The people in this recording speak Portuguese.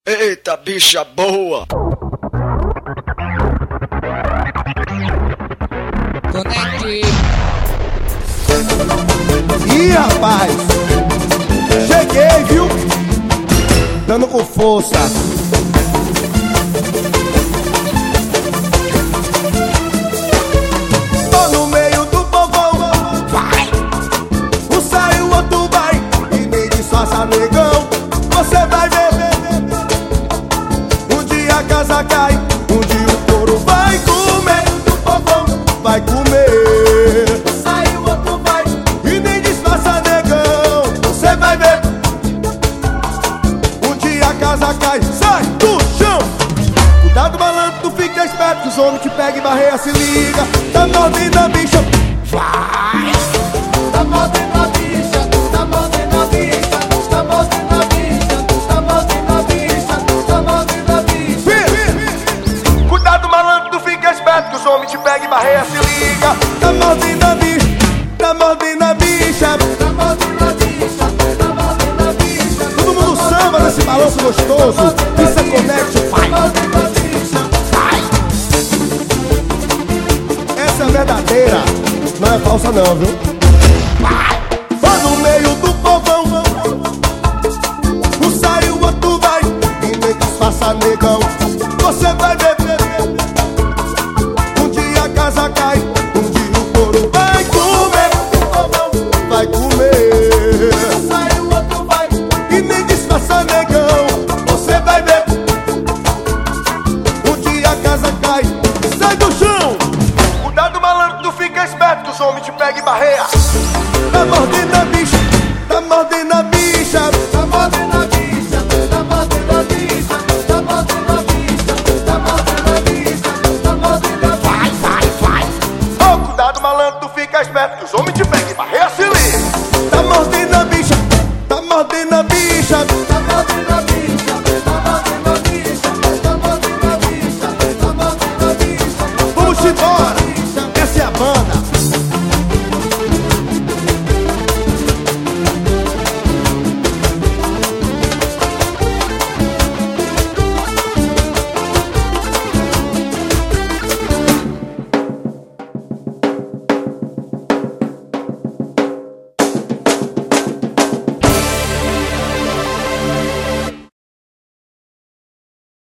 Eita, bicha boa! Conecte. Ih, rapaz, cheguei, viu? Dando com força. Tô no meio do povão, vai. Um sai, o outro vai. E nem disfarça, negão. Você vai ver. Um dia a casa cai, um dia o couro vai comer. O povão vai comer. Sai, o outro vai. E nem disfarça, negão. Você vai ver. Um dia a casa cai, sai do chão. Cuidado, malandro, tu fica esperto que os homens te pegam e barreia, se liga. Tá mordendo a bicha, vai. Tá mordendo a bicha, tá mordendo a bicha, tá mordendo a bicha, tá mordendo a bicha, tá mordendo a bicha. Cuidado, malandro, tu fica esperto que os homens te pegam e barreia, se liga. Tá mordendo a bicha, tá mordendo a bicha, tá mordendo a bicha, tá mordendo a bicha. Todo mundo samba nesse balanço gostoso. Isso é Conecte, pai. Essa é verdadeira, não é falsa não, viu?